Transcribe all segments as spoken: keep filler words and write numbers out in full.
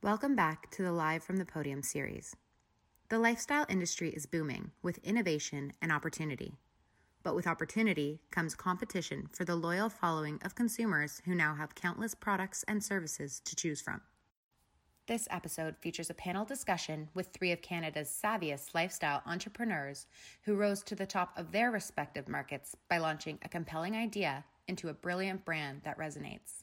Welcome back to the Live from the Podium series. The lifestyle industry is booming with innovation and opportunity. But with opportunity comes competition for the loyal following of consumers who now have countless products and services to choose from. This episode features a panel discussion with three of Canada's savviest lifestyle entrepreneurs who rose to the top of their respective markets by launching a compelling idea into a brilliant brand that resonates.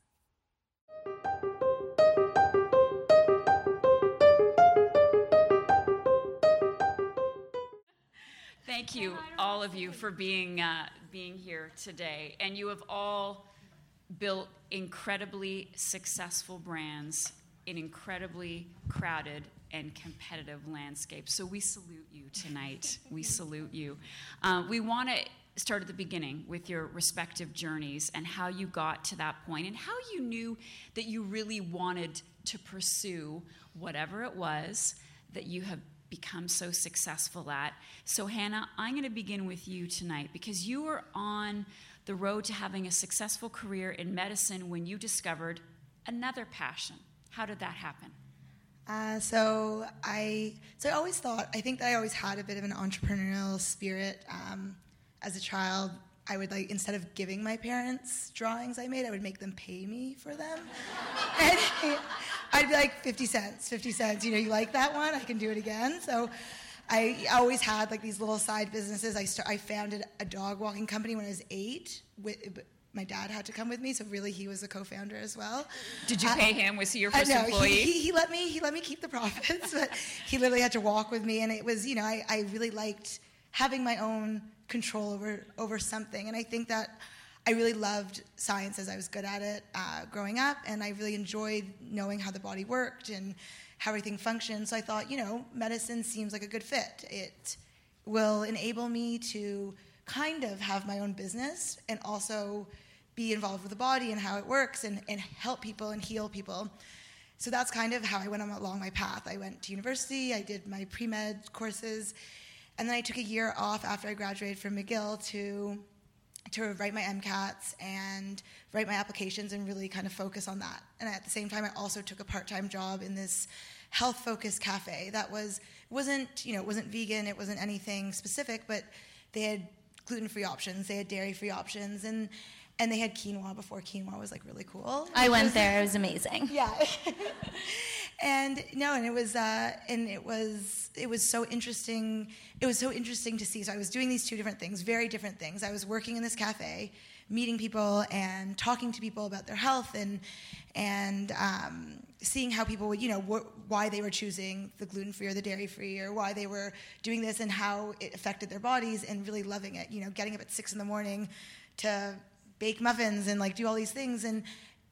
Thank you, all of you, for being uh, being here today. And you have all built incredibly successful brands in incredibly crowded and competitive landscapes. So we salute you tonight. We salute you. Uh, we want to start at the beginning with your respective journeys and how you got to that point and how you knew that you really wanted to pursue whatever it was that you have become so successful at. So Hannah, I'm going to begin with you tonight because you were on the road to having a successful career in medicine when you discovered another passion. How did that happen? Uh, so I so I always thought, I think that I always had a bit of an entrepreneurial spirit. Um, as a child, I would like, instead of giving my parents drawings I made, I would make them pay me for them. And I'd be like, fifty cents, fifty cents, you know, you like that one? I can do it again. So I always had like these little side businesses. I start, I founded a dog walking company when I was eight. With, my dad had to come with me, so really he was a co-founder as well. Did you pay uh, him? Was he your first uh, no, employee? He, he, he let me he let me keep the profits, but he literally had to walk with me, and it was, you know, I, I really liked having my own control over over something, and I think that I really loved science as I was good at it uh, growing up, and I really enjoyed knowing how the body worked and how everything functioned. So I thought, you know, medicine seems like a good fit. It will enable me to kind of have my own business and also be involved with the body and how it works and, and help people and heal people. So that's kind of how I went along my path. I went to university, I did my pre-med courses, and then I took a year off after I graduated from McGill to to write my MCATs and write my applications and really kind of focus on that. And at the same time, I also took a part-time job in this health-focused cafe that was wasn't, you know, it wasn't vegan, it wasn't anything specific, but they had gluten-free options, they had dairy-free options, and and they had quinoa before quinoa was like really cool. I went was, there; it was amazing. Yeah. And no, and it was, uh, and it was, it was so interesting. It was so interesting to see. So I was doing these two different things, very different things. I was working in this cafe, meeting people and talking to people about their health, and and um, seeing how people would, you know, wh- why they were choosing the gluten-free or the dairy-free, or why they were doing this, and how it affected their bodies, and really loving it. You know, getting up at six in the morning to bake muffins and like do all these things, and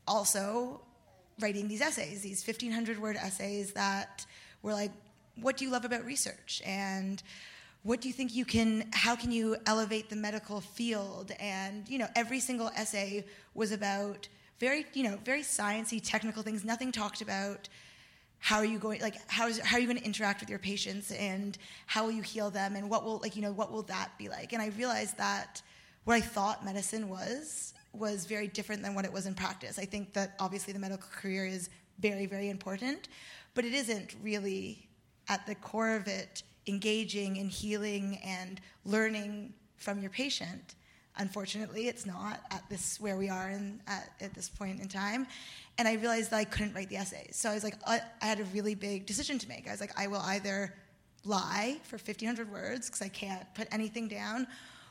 also writing these essays, these fifteen hundred word essays that were like, what do you love about research? And what do you think you can, how can you elevate the medical field? And, you know, every single essay was about very, you know, very sciencey, technical things. Nothing talked about how are you going, like, how is, how are you going to interact with your patients, and how will you heal them, and what will, like, you know, what will that be like? And I realized that what I thought medicine was, was very different than what it was in practice. I think that obviously the medical career is very, very important, but it isn't really at the core of it engaging in healing and learning from your patient. Unfortunately, it's not at this where we are in, at, at this point in time. And I realized that I couldn't write the essays. So I was like, I, I had a really big decision to make. I was like, I will either lie for fifteen hundred words because I can't put anything down,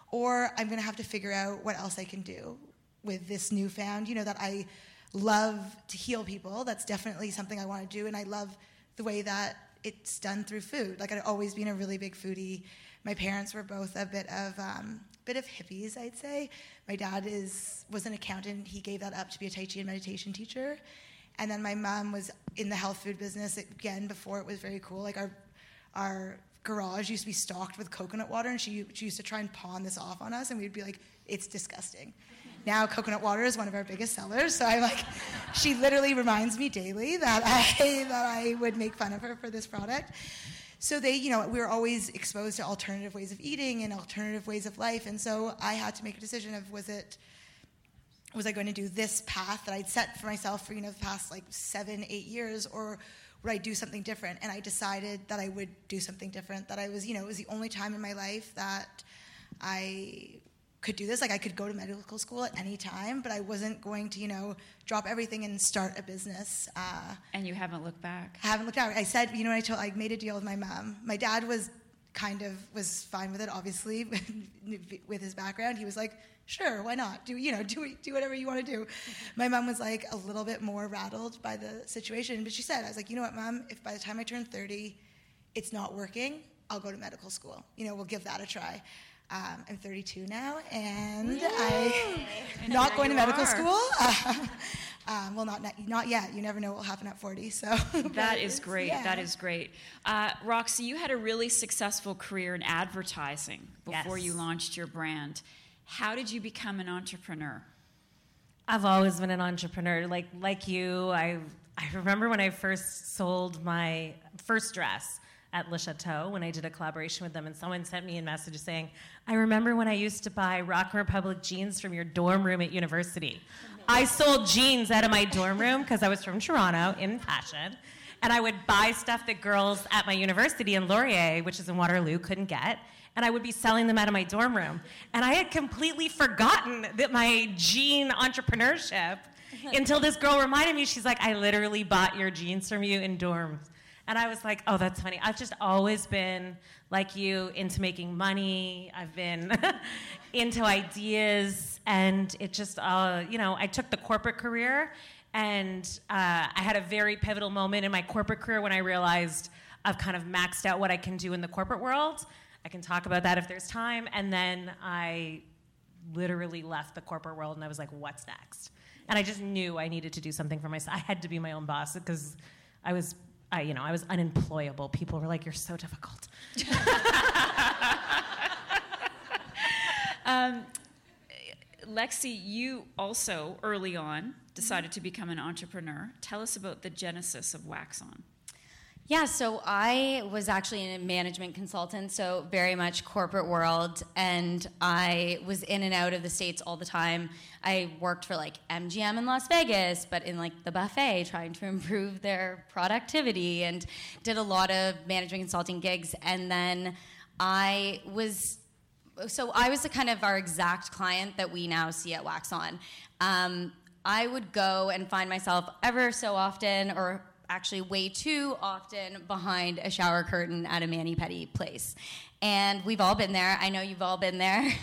or I'm going to have to figure out what else I can do with this newfound, you know, that I love to heal people. That's definitely something I want to do, and I love the way that it's done through food. Like, I'd always been a really big foodie. My parents were both a bit of um, bit of hippies, I'd say. My dad is was an accountant. He gave that up to be a Tai Chi and meditation teacher. And then my mom was in the health food business, again, before it was very cool. Like, our our garage used to be stocked with coconut water, and she, she used to try and pawn this off on us, and we'd be like, it's disgusting. Now coconut water is one of our biggest sellers, so I'm like, she literally reminds me daily that I that I would make fun of her for this product. So they, you know, we were always exposed to alternative ways of eating and alternative ways of life, and so I had to make a decision of was it, was I going to do this path that I'd set for myself for, you know, the past like seven, eight years, or would I do something different? And I decided that I would do something different, that I was, you know, it was the only time in my life that I could do this. Like, I could go to medical school at any time, but I wasn't going to, you know, drop everything and start a business. Uh, and you haven't looked back? I haven't looked back. I said, you know, I told, I made a deal with my mom. My dad was kind of, was fine with it, obviously, with his background. He was like, sure, why not? Do, you know, do, do whatever you want to do. My mom was like a little bit more rattled by the situation, but she said, I was like, you know what, Mom, if by the time I turn thirty, it's not working, I'll go to medical school. You know, we'll give that a try. Um, I'm thirty-two now, and I'm not going to medical are. school. Uh, um, well, not not yet. You never know what will happen at forty. So that is great. Yeah. That is great. Uh, Roxy, you had a really successful career in advertising before Yes. you launched your brand. How did you become an entrepreneur? I've always been an entrepreneur. Like like you, I I remember when I first sold my first dress at Le Chateau when I did a collaboration with them, and someone sent me a message saying, I remember when I used to buy Rock Republic jeans from your dorm room at university. I sold jeans out of my dorm room because I was from Toronto in fashion, and I would buy stuff that girls at my university in Laurier, which is in Waterloo, couldn't get, and I would be selling them out of my dorm room. And I had completely forgotten that my jean entrepreneurship until this girl reminded me. She's like, I literally bought your jeans from you in dorms. And I was like, oh, that's funny. I've just always been, like you, into making money. I've been into ideas. And it just, uh, you know, I took the corporate career. And uh, I had a very pivotal moment in my corporate career when I realized I've kind of maxed out what I can do in the corporate world. I can talk about that if there's time. And then I literally left the corporate world, and I was like, what's next? And I just knew I needed to do something for myself. I had to be my own boss because I was... I, you know, I was unemployable. People were like, you're so difficult. um, Lexi, you also, early on, decided to become an entrepreneur. Tell us about the genesis of Wax On. Yeah, so I was actually a management consultant, so very much corporate world, and I was in and out of the States all the time. I worked for like M G M in Las Vegas, but in like the buffet, trying to improve their productivity, and did a lot of management consulting gigs. And then I was, so I was the kind of our exact client that we now see at Wax On. Um, I would go and find myself ever so often, or actually way too often, behind a shower curtain at a mani-pedi place. And we've all been there. I know you've all been there.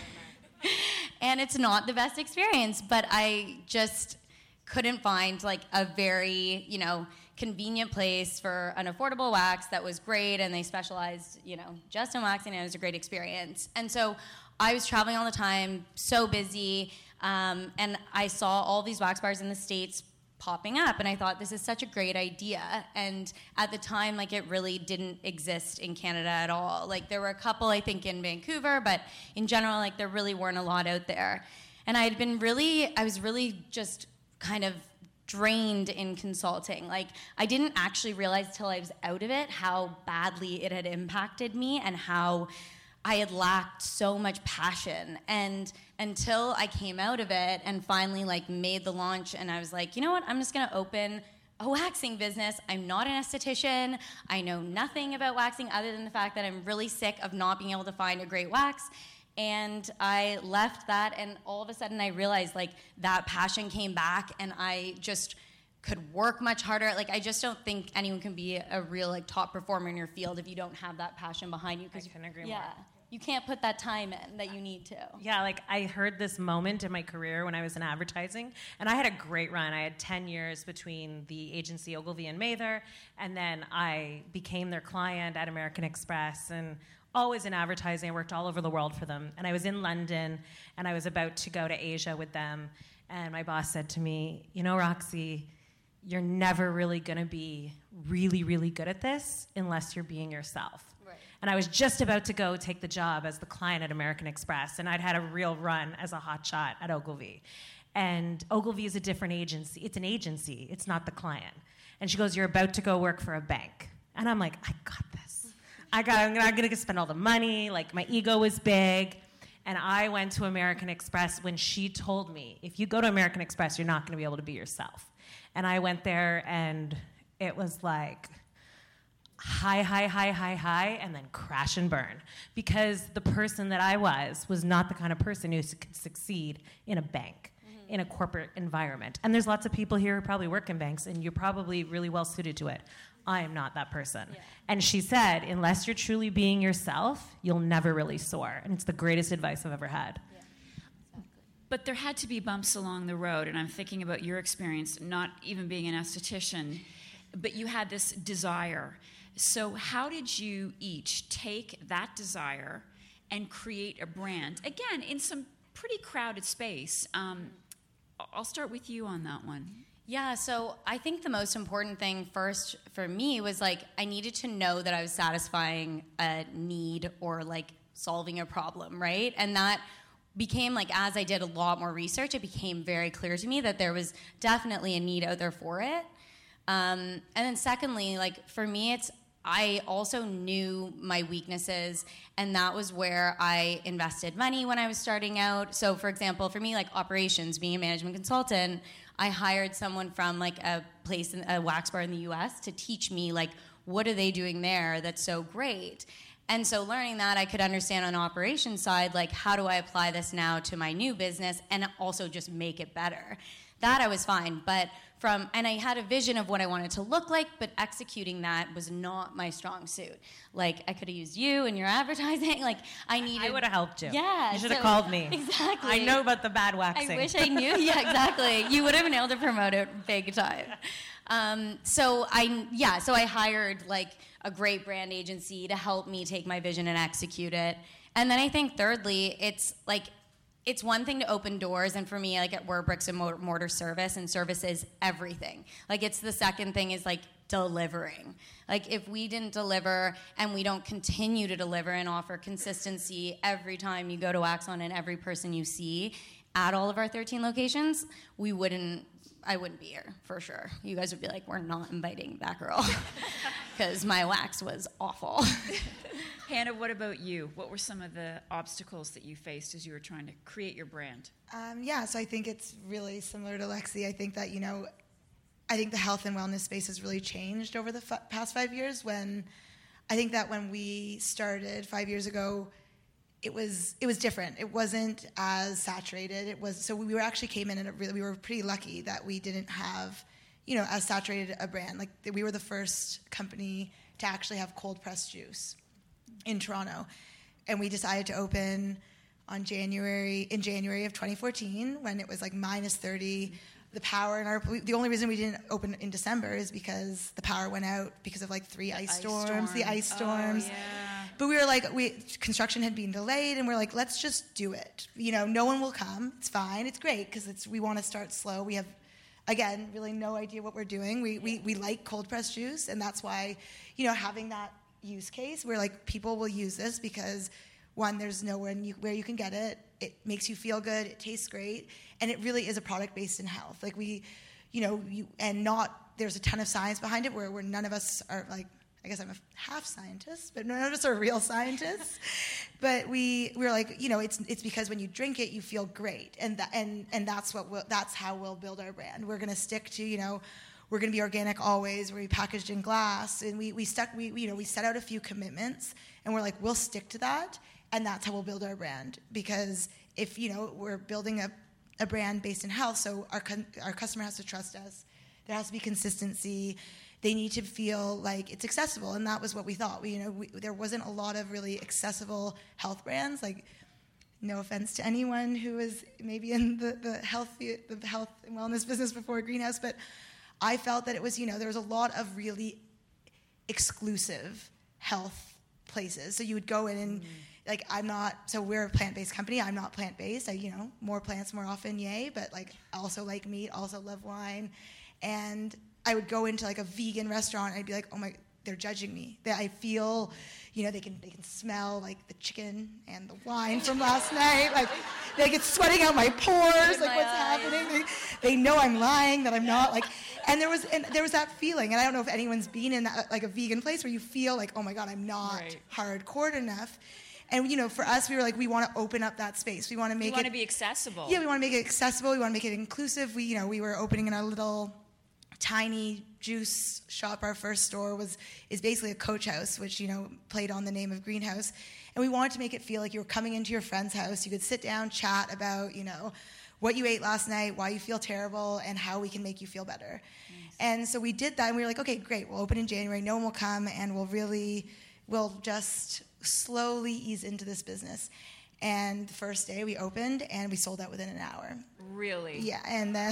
And it's not the best experience, but I just couldn't find like a very, you know, convenient place for an affordable wax that was great, and they specialized, you know, just in waxing, and it was a great experience. And so I was traveling all the time, so busy, um, and I saw all these wax bars in the States popping up, and I thought, this is such a great idea. And at the time, like, it really didn't exist in Canada at all. Like, there were a couple, I think, in Vancouver, but in general, like, there really weren't a lot out there. And I had been really, I was really just kind of drained in consulting. Like, I didn't actually realize till I was out of it how badly it had impacted me, and how I had lacked so much passion. And until I came out of it and finally like made the launch, and I was like, you know what, I'm just gonna open a waxing business. I'm not an esthetician. I know nothing about waxing other than the fact that I'm really sick of not being able to find a great wax. And I left that, and all of a sudden I realized like that passion came back, and I just could work much harder. Like, I just don't think anyone can be a real like top performer in your field if you don't have that passion behind you. I couldn't agree yeah, more. You can't put that time in that you need to. Yeah, like I heard this moment in my career when I was in advertising, and I had a great run. I had ten years between the agency Ogilvy and Mather, and then I became their client at American Express, and always in advertising. I worked all over the world for them. And I was in London, and I was about to go to Asia with them, and my boss said to me, you know, Roxy, you're never really gonna be really, really good at this unless you're being yourself. Right. And I was just about to go take the job as the client at American Express, and I'd had a real run as a hotshot at Ogilvy. And Ogilvy is a different agency. It's an agency. It's not the client. And she goes, you're about to go work for a bank. And I'm like, I got this. I got, I'm not going to spend all the money. Like, my ego was big. And I went to American Express when she told me, if you go to American Express, you're not going to be able to be yourself. And I went there, and it was like, high, high, high, high, high, and then crash and burn. Because the person that I was was not the kind of person who could succeed in a bank, mm-hmm. in a corporate environment. And there's lots of people here who probably work in banks, and you're probably really well suited to it. I am not that person. Yeah. And she said, unless you're truly being yourself, you'll never really soar. And it's the greatest advice I've ever had. Yeah. Exactly. But there had to be bumps along the road, and I'm thinking about your experience, not even being an esthetician, but you had this desire. So how did you each take that desire and create a brand? Again, in some pretty crowded space. Um, I'll start with you on that one. Yeah, so I think the most important thing first for me was like I needed to know that I was satisfying a need or like solving a problem, right? And that became like as I did a lot more research, it became very clear to me that there was definitely a need out there for it. Um, and then secondly, like for me, it's I also knew my weaknesses, and that was where I invested money when I was starting out. So for example, for me, like operations, being a management consultant, I hired someone from like a place, in, a wax bar in the U S to teach me like, what are they doing there that's so great? And so learning that, I could understand on the operations side, like how do I apply this now to my new business and also just make it better? That I was fine, but from, and I had a vision of what I wanted to look like, but executing that was not my strong suit. Like, I could have used you in your advertising. Like, I needed... I would have helped you. Yeah. You should have so, called me. Exactly. I know about the bad waxing. I wish I knew. Yeah, exactly. You would have been able to promote it big time. Um, so I, yeah, so I hired, like, a great brand agency to help me take my vision and execute it. And then I think, thirdly, it's, like, it's one thing to open doors, and for me, like, we're bricks and mortar service, and service is everything. Like, it's the second thing is, like, delivering. Like, if we didn't deliver and we don't continue to deliver and offer consistency every time you go to Axon and every person you see at all of our thirteen locations, we wouldn't, I wouldn't be here, for sure. You guys would be like, we're not inviting that girl, because my wax was awful. Hannah, what about you? What were some of the obstacles that you faced as you were trying to create your brand? Um, yeah, so I think it's really similar to Lexi. I think that, you know, I think the health and wellness space has really changed over the f- past five years. When I think that when we started five years ago, it was it was different. It wasn't as saturated. It was so we were actually came in and really we were pretty lucky that we didn't have, you know, as saturated a brand. Like we were the first company to actually have cold pressed juice in Toronto, and we decided to open on January in January of twenty fourteen when it was like minus thirty. The power in our the only reason we didn't open in December is because the power went out because of like three ice, ice storms, storms, the ice storms. Oh, yeah. But we were like, we construction had been delayed, and we're like, let's just do it. You know, no one will come. It's fine. It's great because it's we want to start slow. We have, again, really no idea what we're doing. We we we like cold pressed juice, and that's why, you know, having that use case where like people will use this because one, there's nowhere you, where you can get it. It makes you feel good. It tastes great. And it really is a product based in health. Like we, you know, you, and not, there's a ton of science behind it where, where none of us are like, I guess I'm a half scientist, but none of us are real scientists. But we, we were like, you know, it's it's because when you drink it, you feel great. And that, and, and that's what we'll, that's how we'll build our brand. We're going to stick to, you know, we're going to be organic always. We're packaged in glass. And we, we stuck, we, we, you know, we set out a few commitments and we're like, we'll stick to that. And that's how we'll build our brand. Because if, you know, we're building a, a brand based in health, so our con- our customer has to trust us. There has to be consistency. They need to feel like it's accessible, and that was what we thought. We, you know, we, there wasn't a lot of really accessible health brands. Like, no offense to anyone who was maybe in the the health the health and wellness business before Greenhouse, but I felt that it was, you know, there was a lot of really exclusive health places. So you would go in and. Mm. Like, I'm not, so we're a plant-based company. I'm not plant-based. I, you know, more plants more often, yay. But, like, I also like meat, also love wine. And I would go into, like, a vegan restaurant, and I'd be like, oh, my, they're judging me. That I feel, you know, they can they can smell, like, the chicken and the wine from last night. Like, they get sweating out my pores. Like, what's eyes. happening? They, they know I'm lying, that I'm not. Like, and there was and there was that feeling. And I don't know if anyone's been in, that, like, a vegan place where you feel like, oh, my God, I'm not right. hardcore enough. And, you know, for us, we were like, we want to open up that space. We want to make it... We want to be accessible. Yeah, we want to make it accessible. We want to make it inclusive. We, you know, we were opening in a little tiny juice shop. Our first store was is basically a coach house, which, you know, played on the name of Greenhouse. And we wanted to make it feel like you were coming into your friend's house. You could sit down, chat about, you know, what you ate last night, why you feel terrible, and how we can make you feel better. Nice. And so we did that, and we were like, okay, great, we'll open in January, no one will come, and we'll really, we'll just slowly ease into this business. And the first day we opened, and we sold out within an hour. Really? Yeah, and then...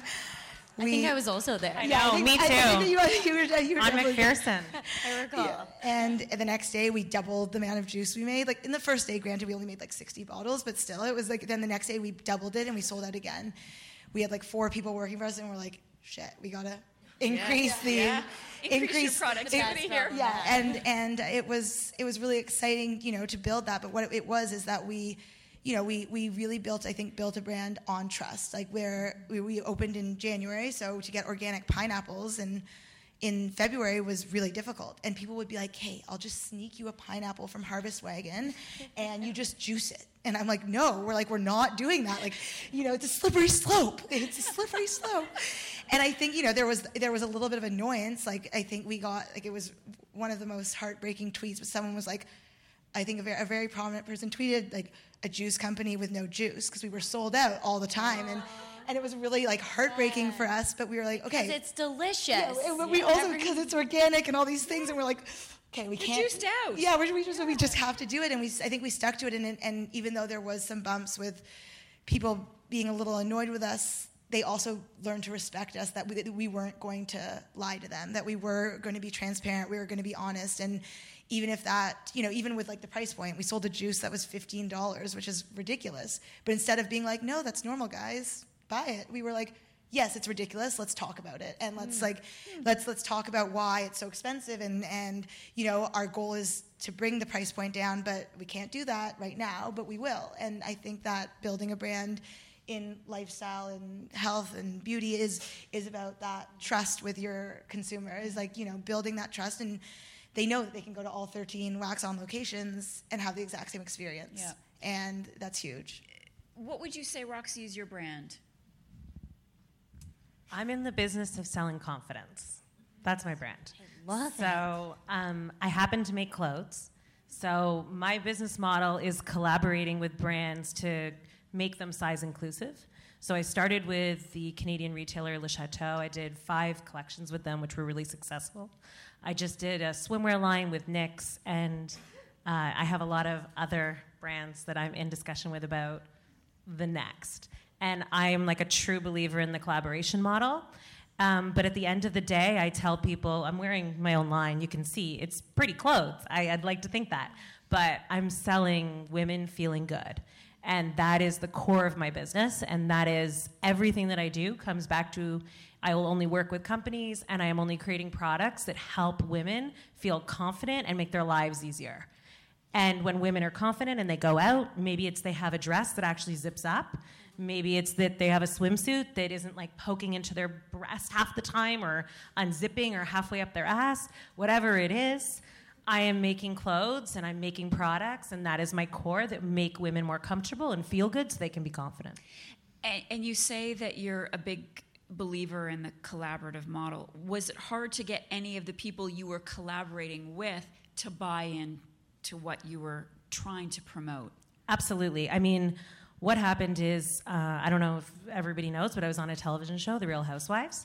I think I was also there. I yeah, know, I think, me too. I think you, you were, you were On definitely- McPherson. I recall. Yeah. And the next day we doubled the amount of juice we made. Like in the first day, granted, we only made like sixty bottles, but still, it was like then the next day we doubled it and we sold out again. We had like four people working for us, and we're like, shit, we gotta increase yeah, the yeah. increase, increase your productivity here. Yeah, and and it was it was really exciting, you know, to build that. But what it, it was is that we. You know, we, we really built, I think, built a brand on trust. Like where we, we opened in January, so to get organic pineapples and in February was really difficult. And people would be like, hey, I'll just sneak you a pineapple from Harvest Wagon and you just juice it. And I'm like, no, we're like, we're not doing that. Like, you know, it's a slippery slope. It's a slippery slope. And I think, you know, there was there was a little bit of annoyance. Like, I think we got, like, it was one of the most heartbreaking tweets, but someone was like, I think a very, a very prominent person tweeted, like, a juice company with no juice, because we were sold out all the time. And and it was really, like, heartbreaking for us, but we were like, okay. Because it's delicious. Yeah, and we also, because it's organic and all these things, and we're like, okay, we You're can't. juiced out. Yeah, we, we, just, we just have to do it, and we I think we stuck to it, and, and even though there was some bumps with people being a little annoyed with us, they also learned to respect us, that we, that we weren't going to lie to them, that we were going to be transparent, we were going to be honest, and even if that, you know, even with like the price point, we sold a juice that was fifteen dollars, which is ridiculous. But instead of being like, no, that's normal, guys, buy it, we were like, yes, it's ridiculous, let's talk about it. And let's mm. like, mm. let's let's talk about why it's so expensive. And, and, you know, our goal is to bring the price point down, but we can't do that right now, but we will. And I think that building a brand in lifestyle and health and beauty is is about that trust with your consumer, is like, you know, building that trust, and they know that they can go to all thirteen Wax On locations and have the exact same experience. Yeah. And that's huge. What would you say, Roxy, is your brand? I'm in the business of selling confidence. That's my brand. I love it. So um, I happen to make clothes. So my business model is collaborating with brands to make them size inclusive. So I started with the Canadian retailer Le Chateau. I did five collections with them, which were really successful. I just did a swimwear line with Knix, and uh, I have a lot of other brands that I'm in discussion with about the next. And I am like a true believer in the collaboration model. Um, but at the end of the day, I tell people, I'm wearing my own line. You can see it's pretty clothes. I, I'd like to think that. But I'm selling women feeling good. And that is the core of my business. And that is everything that I do comes back to, I will only work with companies, and I am only creating products that help women feel confident and make their lives easier. And when women are confident and they go out, maybe it's they have a dress that actually zips up. Maybe it's that they have a swimsuit that isn't like poking into their breast half the time, or unzipping, or halfway up their ass. Whatever it is, I am making clothes and I'm making products, and that is my core, that make women more comfortable and feel good so they can be confident. And, and you say that you're a big believer in the collaborative model. Was it hard to get any of the people you were collaborating with to buy in to what you were trying to promote? Absolutely. I mean, what happened is, uh, I don't know if everybody knows, but I was on a television show, The Real Housewives,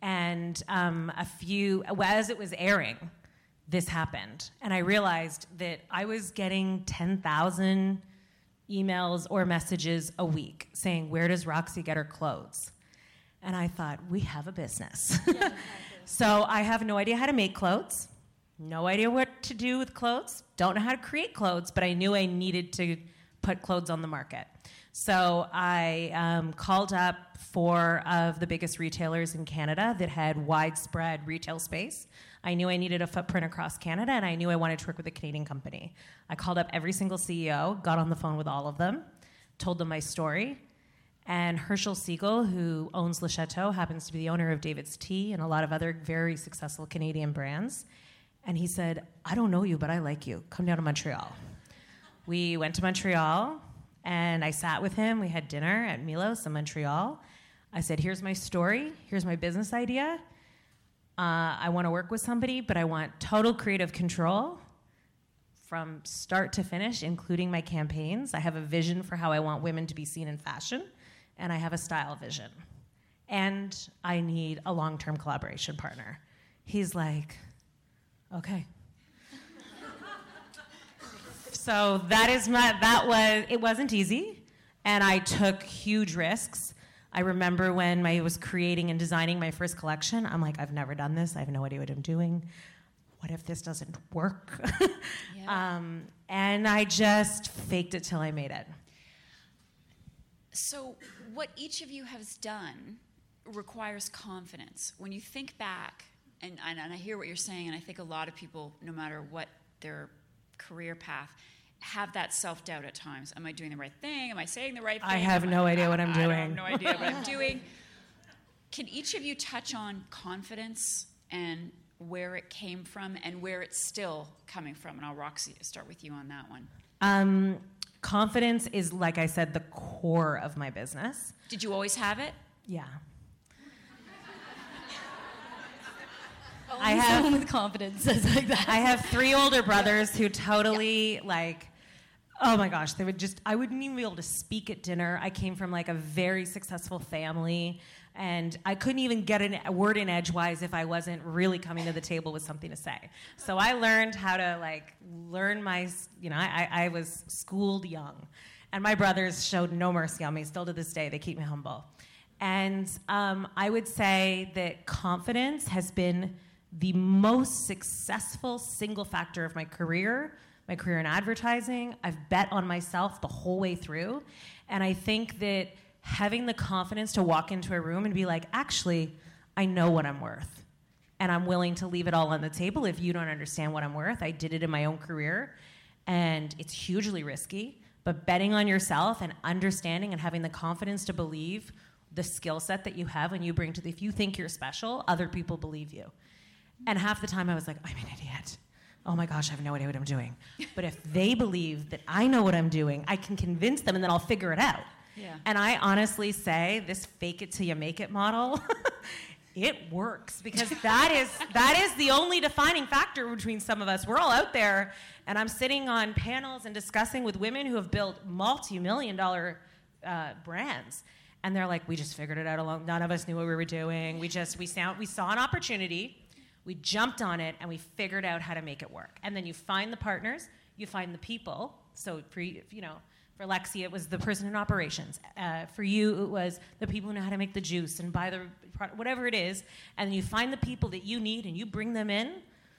and um, a few, as it was airing, this happened. And I realized that I was getting ten thousand emails or messages a week saying, where does Roxy get her clothes? And I thought, we have a business. Yeah, so I have no idea how to make clothes, no idea what to do with clothes, don't know how to create clothes, but I knew I needed to put clothes on the market. So I um, called up four of the biggest retailers in Canada that had widespread retail space. I knew I needed a footprint across Canada, and I knew I wanted to work with a Canadian company. I called up every single C E O, got on the phone with all of them, told them my story. And Herschel Siegel, who owns Le Chateau, happens to be the owner of David's Tea and a lot of other very successful Canadian brands. And he said, I don't know you, but I like you. Come down to Montreal. We went to Montreal, and I sat with him. We had dinner at Milos in Montreal. I said, here's my story. Here's my business idea. Uh, I want to work with somebody, but I want total creative control from start to finish, including my campaigns. I have a vision for how I want women to be seen in fashion, and I have a style vision. And I need a long-term collaboration partner. He's like, okay. So that is my, that was, it wasn't easy, and I took huge risks. I remember when I was creating and designing my first collection, I'm like, I've never done this, I have no idea what I'm doing. What if this doesn't work? Yeah. um, and I just faked it till I made it. So what each of you has done requires confidence. When you think back, and, and, and I hear what you're saying, and I think a lot of people, no matter what their career path, have that self-doubt at times. Am I doing the right thing? Am I saying the right thing? I have Am no I, idea I, what I'm I doing. I have no idea what I'm doing. Can each of you touch on confidence and where it came from and where it's still coming from? And I'll, Roxy, start with you on that one. Um, confidence is, like I said, the core of my business. Did you always have it? Yeah. Only I have someone with confidence says like that. I have three older brothers who totally yeah. like, oh my gosh, they would just, I wouldn't even be able to speak at dinner. I came from like a very successful family, and I couldn't even get an, a word in edgewise if I wasn't really coming to the table with something to say. So I learned how to like learn my, you know, I, I was schooled young, and my brothers showed no mercy on me. Still to this day, they keep me humble. And um, I would say that confidence has been the most successful single factor of my career, my career in advertising. I've bet on myself the whole way through. And I think that having the confidence to walk into a room and be like, actually, I know what I'm worth. And I'm willing to leave it all on the table if you don't understand what I'm worth. I did it in my own career, and it's hugely risky. But betting on yourself and understanding and having the confidence to believe the skill set that you have when you bring to the, if you think you're special, other people believe you. And half the time I was like, I'm an idiot. Oh my gosh, I have no idea what I'm doing. But if they believe that I know what I'm doing, I can convince them, and then I'll figure it out. Yeah. And I honestly say this fake it till you make it model, it works, because that is that is the only defining factor between some of us. We're all out there, and I'm sitting on panels and discussing with women who have built multi-million dollar uh, brands. And they're like, we just figured it out alone. None of us knew what we were doing. We just, we, sound, we saw an opportunity. We jumped on it, and we figured out how to make it work. And then you find the partners, you find the people. So for you know, for Lexi, it was the person in operations. Uh, for you, it was the people who know how to make the juice and buy the product, whatever it is. And you find the people that you need, and you bring them in.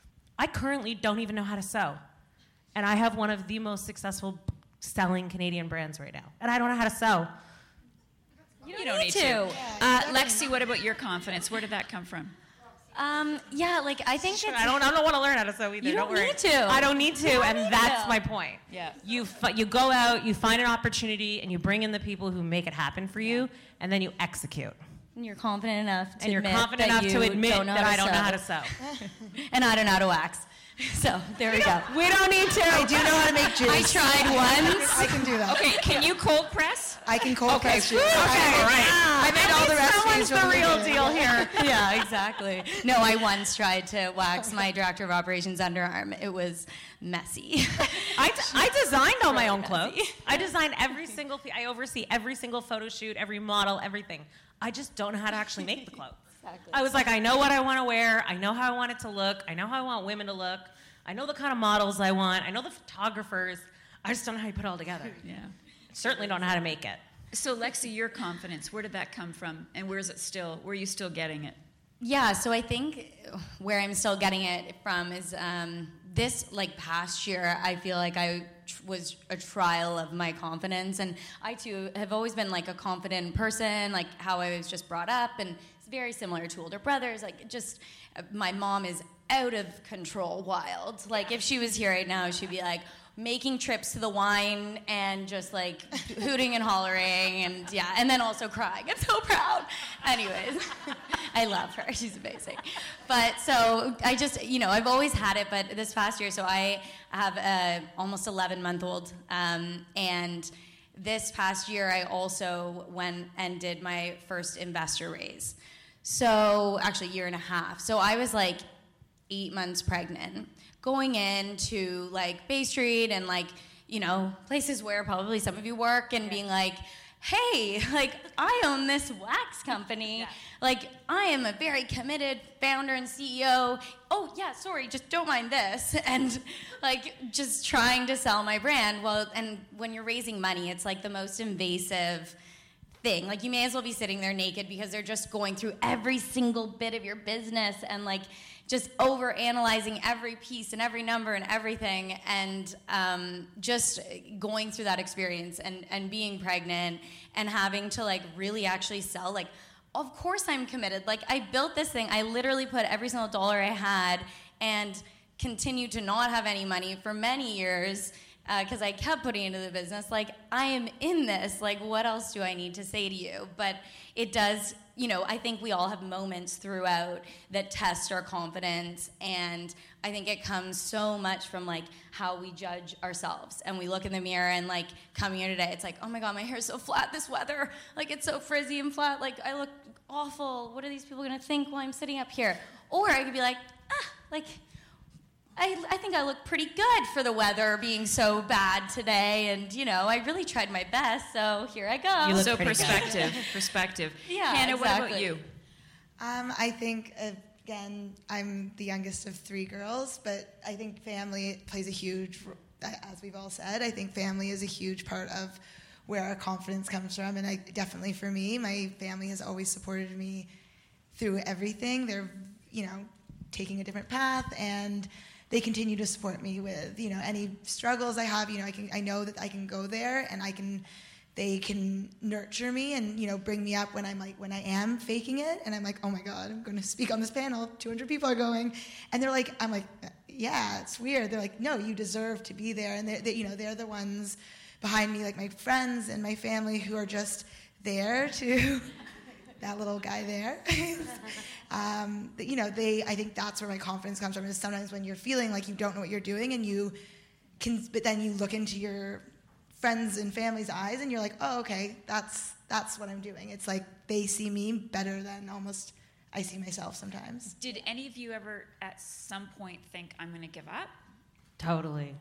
I currently don't even know how to sew, and I have one of the most successful selling Canadian brands right now, and I don't know how to sew. You don't, you don't need, need to. to. Yeah, uh, Lexi, what about your confidence? Where did that come from? Um, yeah, like I think sure, it's, I don't. I don't want to learn how to sew either. You don't, don't worry. need to. I don't need to, don't and need that's to. my point. Yeah. You you go out, you find an opportunity, and you bring in the people who make it happen for you, and then you execute. And you're confident enough to and you're admit confident that enough to admit don't that I don't sew. know how to sew. And I don't know how to wax. So there we, we go. We don't need to. I do know how to make juice. I tried once. I can do that. Okay, can you cold press? I can cold okay. press juice. Okay, all right. I made all the recipes. Someone's the real deal here. Yeah, exactly. No, I once tried to wax my director of operations underarm. It was messy. I, d- I designed all my own clothes. I designed every single thing. I oversee every single photo shoot, every model, everything. I just don't know how to actually make the clothes. Exactly. I was like, I know what I want to wear. I know how I want it to look. I know how I want women to look. I know the kind of models I want. I know the photographers. I just don't know how you put it all together. Yeah. Certainly don't know how to make it. So, Lexi, your confidence, where did that come from? And where is it still? Where are you still getting it? Yeah, so I think where I'm still getting it from is um, this, like, past year, I feel like I tr- was a trial of my confidence. And I, too, have always been, like, a confident person, like how I was just brought up. And it's very similar to older brothers. Like, just, uh, my mom is out of control wild. Like, if she was here right now, she'd be like, making trips to the wine and just like hooting and hollering and yeah, and then also crying. I'm so proud. Anyways, I love her. She's amazing. But so I just, you know, I've always had it, but this past year, so I have a almost eleven month old, um, and this past year I also went and did my first investor raise. So actually a year and a half. So I was like eight months pregnant, going into like Bay Street and like, you know, places where probably some of you work, and yeah. being like, hey, like I own this wax company. Yeah. Like I am a very committed founder and C E O. Oh yeah, sorry, just don't mind this. And like just trying to sell my brand. Well, and when you're raising money, it's like the most invasive thing. Like you may as well be sitting there naked because they're just going through every single bit of your business and like just over analyzing every piece and every number and everything, and um, just going through that experience and, and being pregnant and having to like really actually sell. Like, of course I'm committed. Like I built this thing. I literally put every single dollar I had and continued to not have any money for many years because uh, I kept putting into the business. Like I am in this. Like what else do I need to say to you? But it does. You know, I think we all have moments throughout that test our confidence, and I think it comes so much from like how we judge ourselves. And we look in the mirror and like coming here today, it's like, oh my God, my hair's so flat this weather. Like it's so frizzy and flat. Like I look awful. What are these people gonna think while I'm sitting up here? Or I could be like, ah, like I, I think I look pretty good for the weather being so bad today, and you know, I really tried my best, so here I go. You look so perspective, perspective. Yeah, Hannah, exactly. what about you? Um, I think again, I'm the youngest of three girls, but I think family plays a huge, as we've all said, I think family is a huge part of where our confidence comes from, and I definitely for me, my family has always supported me through everything. They're, you know, taking a different path, and they continue to support me with, you know, any struggles I have. You know, I can, I know that I can go there, and I can, they can nurture me and, you know, bring me up when I'm like, when I am faking it, and I'm like, oh my God, I'm going to speak on this panel. two hundred people are going, and they're like, I'm like, yeah, it's weird. They're like, no, you deserve to be there, and they're, they, you know, they're the ones behind me, like my friends and my family, who are just there to. That little guy there. um, you know, they. I think that's where my confidence comes from. Is sometimes when you're feeling like you don't know what you're doing, and you can, but then you look into your friends and family's eyes, and you're like, oh, okay, that's that's what I'm doing. It's like they see me better than almost I see myself sometimes. Did any of you ever, at some point, think I'm going to give up? Totally.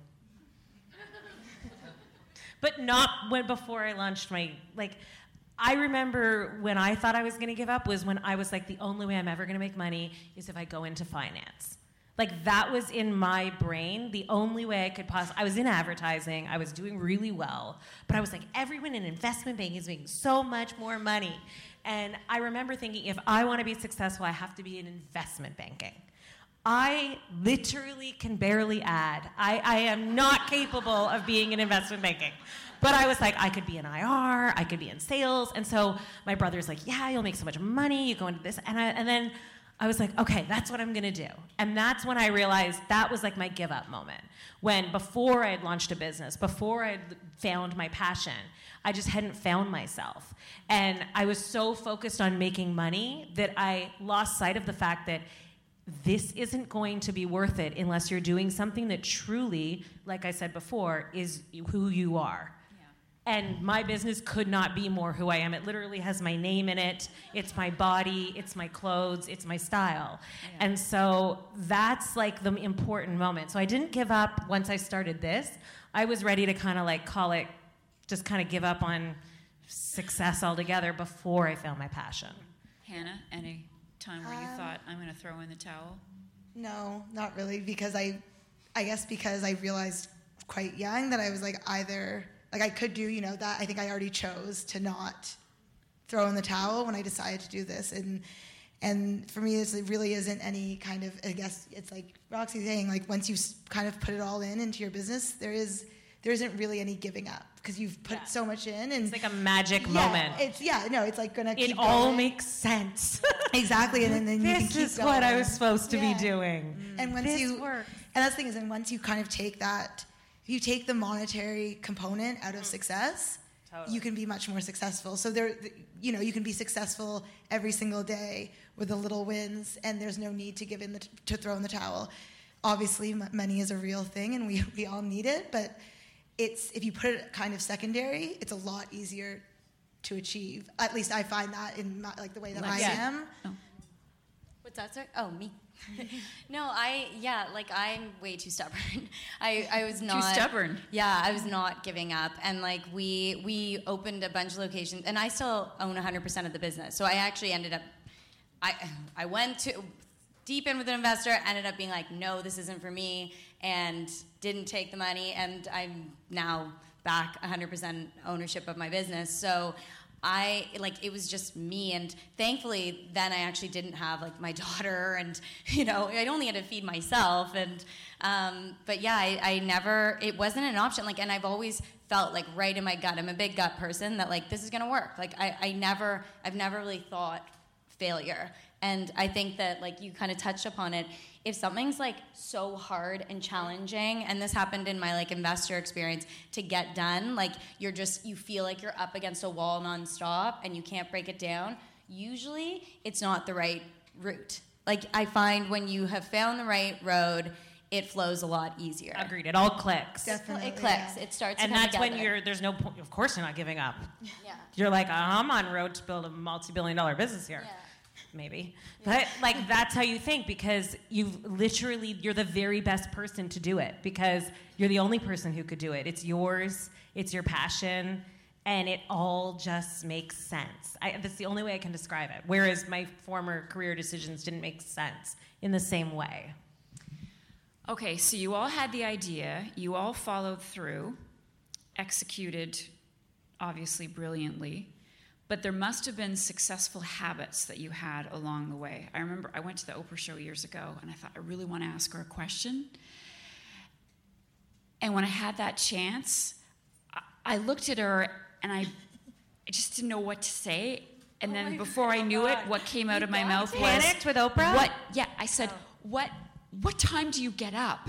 But not when before I launched my like. I remember when I thought I was going to give up was when I was like, the only way I'm ever going to make money is if I go into finance. Like that was in my brain. The only way I could possibly, I was in advertising. I was doing really well, but I was like, everyone in investment banking is making so much more money. And I remember thinking, if I want to be successful, I have to be in investment banking. I literally can barely add. I, I am not capable of being in investment banking. But I was like, I could be in I R, I could be in sales. And so my brother's like, yeah, you'll make so much money, you go into this. And, I, and then I was like, okay, that's what I'm gonna do. And that's when I realized that was like my give up moment. When before I had launched a business, before I had found my passion, I just hadn't found myself. And I was so focused on making money that I lost sight of the fact that this isn't going to be worth it unless you're doing something that truly, like I said before, is who you are. And my business could not be more who I am. It literally has my name in it. It's my body. It's my clothes. It's my style. Yeah. And so that's like the important moment. So I didn't give up once I started this. I was ready to kind of like call it, just kind of give up on success altogether before I found my passion. Hannah, any time where you um, thought, I'm going to throw in the towel? No, not really, because I, I guess because I realized quite young that I was like either... Like I could do, you know, that I think I already chose to not throw in the towel when I decided to do this. And and for me, this really isn't any kind of, I guess it's like Roxy saying, like once you kind of put it all in into your business, there is, there isn't really any giving up because you've put yeah. so much in. And it's like a magic yeah, moment. It's, yeah, no, it's like going to keep It all going. makes sense. Exactly. And then, then you this can keep is going. what I was supposed to yeah. be doing. Mm. And once this you, works. And that's the thing is, and once you kind of take that, if you take the monetary component out of success, totally. You can be much more successful. So there, you know, you can be successful every single day with the little wins, and there's no need to give in the t- to throw in the towel. Obviously, m- money is a real thing, and we we all need it. But it's if you put it kind of secondary, it's a lot easier to achieve. At least I find that in my, like the way that like, I yeah. am. Oh. What's that, sir? Oh, me. No, I, yeah, like I'm way too stubborn. I, I was not. Too stubborn. Yeah, I was not giving up. And like we, we opened a bunch of locations, and I still own one hundred percent of the business. So I actually ended up, I, I went to, deep in with an investor, ended up being like, no, this isn't for me, and didn't take the money, and I'm now back one hundred percent ownership of my business. So I, like, it was just me, and thankfully then I actually didn't have, like, my daughter, and, you know, I only had to feed myself, and, um, but yeah, I, I never, it wasn't an option, like, and I've always felt, like, right in my gut, I'm a big gut person, that, like, this is gonna work, like, I, I never, I've never really thought failure, and I think that, like, you kind of touched upon it, if something's like so hard and challenging, and this happened in my like investor experience, to get done, like you're just, you feel like you're up against a wall nonstop and you can't break it down, usually it's not the right route. Like I find when you have found the right road, it flows a lot easier. Agreed. It all clicks. Definitely. It clicks. It starts And to come that's when together. you're, there's no point, of course you're not giving up. Yeah. You're like, I'm on road to build a multi-billion dollar business here. Yeah. Maybe. But like that's how you think, because you've literally, you're the very best person to do it, because you're the only person who could do it. It's yours, it's your passion, and it all just makes sense. I, that's the only way I can describe it. Whereas my former career decisions didn't make sense in the same way. Okay, so you all had the idea, you all followed through, executed obviously brilliantly, but there must have been successful habits that you had along the way. I remember I went to the Oprah show years ago, and I thought, I really want to ask her a question. And when I had that chance, I, I looked at her, and I, I just didn't know what to say. And then before I knew it, what came out of my mouth was... Panicked with Oprah? What? Yeah, I said, what, what time do you get up?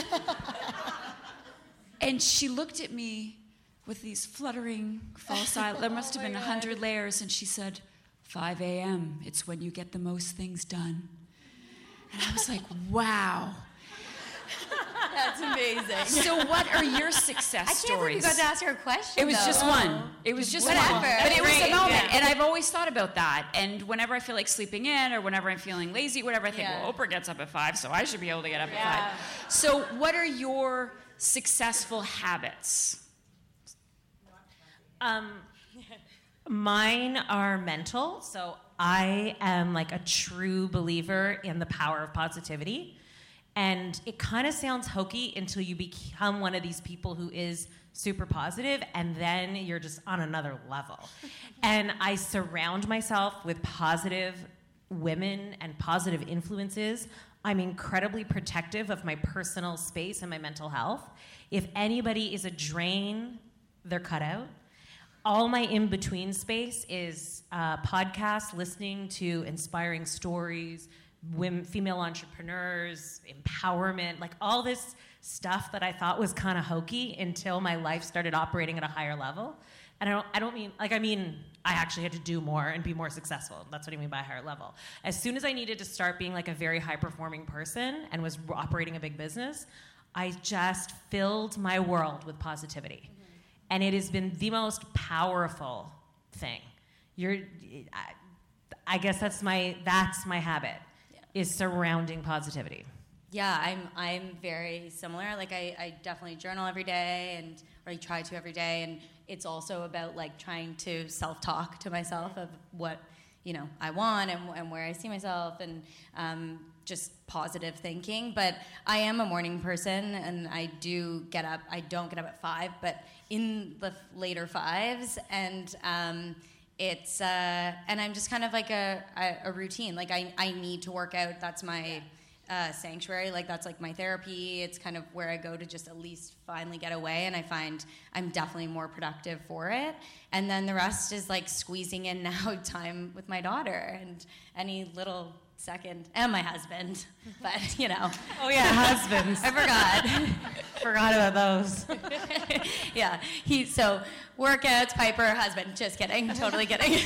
And she looked at me with these fluttering false eyelids. There must have been a hundred layers, and she said, five a.m., it's when you get the most things done. And I was like, wow. That's amazing. So what are your success I can't stories? believe you got to ask her a question. It was though. just one. It was just Whatever. one. But it was Great, a moment. yeah. And I've always thought about that. And whenever I feel like sleeping in, or whenever I'm feeling lazy, whatever, I think, Yeah. well, Oprah gets up at five, so I should be able to get up Yeah. at five. So what are your successful habits? Um, mine are mental. So I am like a true believer in the power of positivity. And it kind of sounds hokey until you become one of these people who is super positive, and then you're just on another level. And I surround myself with positive women and positive influences. I'm incredibly protective of my personal space and my mental health. If anybody is a drain, they're cut out. All my in-between space is uh, podcasts, listening to inspiring stories, women, female entrepreneurs, empowerment, like all this stuff that I thought was kind of hokey until my life started operating at a higher level. And I don't, I don't mean, like, I mean, I actually had to do more and be more successful. That's what I mean by higher level. As soon as I needed to start being like a very high-performing person and was operating a big business, I just filled my world with positivity. And it has been the most powerful thing. You're, I, I guess that's my that's my habit, yeah. is surrounding positivity. Yeah, I'm I'm very similar. Like I, I definitely journal every day, and or I try to every day, and it's also about like trying to self-talk to myself of what you know I want and, and where I see myself, and um, just positive thinking. But I am a morning person, and I do get up. I don't get up at five, but in the later fives, and um, it's uh, and I'm just kind of like a, a, a routine. Like I, I need to work out. That's my uh, sanctuary. Like that's like my therapy. It's kind of where I go to just at least finally get away, and I find I'm definitely more productive for it. And then the rest is like squeezing in now time with my daughter and any little second, and my husband, but you know. Oh yeah, husbands. I forgot. Forgot about those. Yeah, he so workouts, Piper, husband. Just kidding, totally kidding.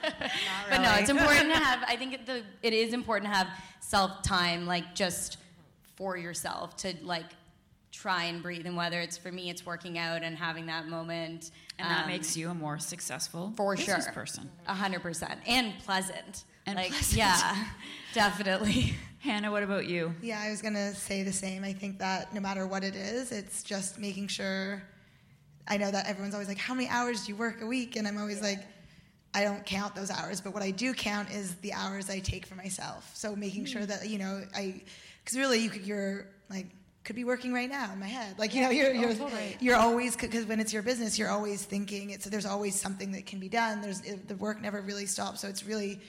But no, it's important to have. I think it, the it is important to have self time, like just for yourself to like try and breathe. And whether it's for me, it's working out and having that moment. And that um, makes you a more successful for business sure person. A hundred percent. And pleasant. And like, pleasant. Yeah, definitely. Hannah, what about you? Yeah, I was going to say the same. I think that no matter what it is, it's just making sure. I know that everyone's always like, how many hours do you work a week? And I'm always like, I don't count those hours. But what I do count is the hours I take for myself. So making sure that, you know, I, because really you could, you're like, could be working right now in my head. Like, you know, you're, you're, you're always, because when it's your business, you're always thinking, it's, there's always something that can be done. There's, the work never really stops. So it's really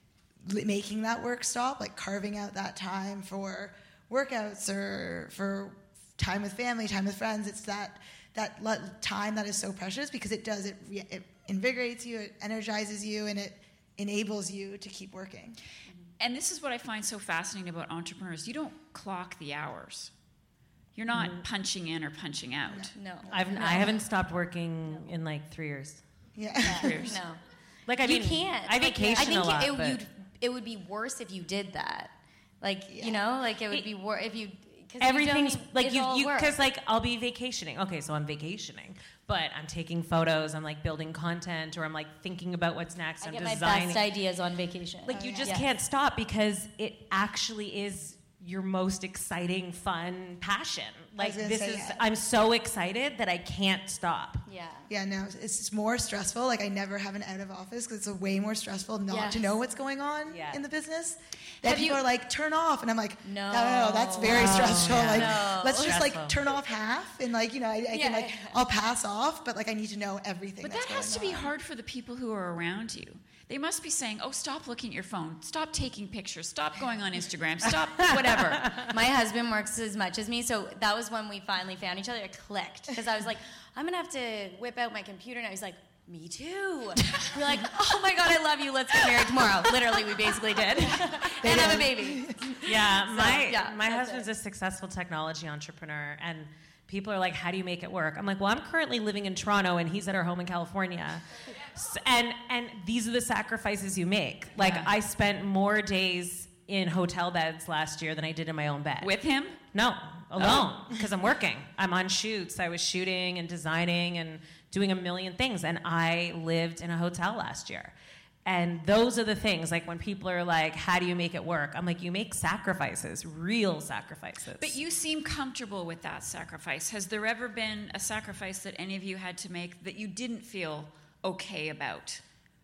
making that work stop, like carving out that time for workouts or for time with family, time with friends. It's that that time that is so precious because it does, it, it invigorates you, it energizes you, and it enables you to keep working. And this is what I find so fascinating about entrepreneurs. You don't clock the hours. You're not mm-hmm. punching in or punching out. No. I've, no. I haven't stopped working no. in like three years. Yeah. yeah. Three years. No. Like, I you mean, can't. I vacation I think a lot, it, but... you'd, it would be worse if you did that. Like, Yeah. you know, like it would It- be worse if you... Everything's you like it's you, all you, work. because like I'll be vacationing. Okay, so I'm vacationing, but I'm taking photos. I'm like building content, or I'm like thinking about what's next. I I'm get designing. my best ideas on vacation. Like Oh, you yeah. just Yes. can't stop because it actually is your most exciting, fun passion. Like gonna this say, is. yeah. I'm so excited that I can't stop. Yeah. Yeah, no, it's just more stressful. Like, I never have an out of office because it's way more stressful not Yes. to know what's going on Yeah. in the business. That Have people you- are like, turn off. And I'm like, No. no, no, no, that's very stressful. yeah. Like, No. let's just like Stressful. turn off half and like, you know, I, I Yeah. can like, I'll pass off, but like I need to know everything But that's that has to going be on. hard for the people who are around you. They must be saying, oh, stop looking at your phone. Stop taking pictures. Stop going on Instagram. Stop whatever. My husband works as much as me, so that was when we finally found each other. It clicked because I was like, I'm gonna have to whip out my computer now. He's like, me too. We're like, oh my god, I love you. Let's get married tomorrow. Literally, we basically did, and have a baby. Yeah, So, my yeah, my that's husband's it. a successful technology entrepreneur, and people are like, "How do you make it work?" I'm like, "Well, I'm currently living in Toronto, and he's at our home in California, S- and and these are the sacrifices you make." Like, Yeah. I spent more days in hotel beds last year than I did in my own bed. With him? No, alone, because I'm working. I'm on shoots. I was shooting and designing and doing a million things, and I lived in a hotel last year. And those are the things, like when people are like, how do you make it work? I'm like, you make sacrifices, real sacrifices. But you seem comfortable with that sacrifice. Has there ever been a sacrifice that any of you had to make that you didn't feel okay about?